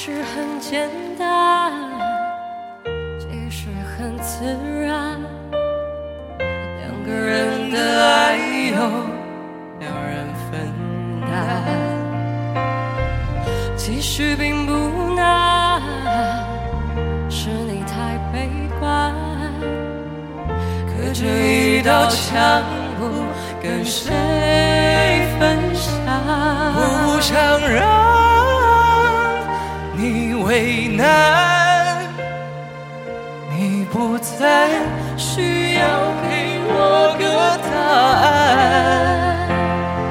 实很简单，其实很自然，两个人的爱由两人分担，其实并不难，是你太悲观，隔着一道墙不跟谁分享， 不想让你为难，你不在，需要给我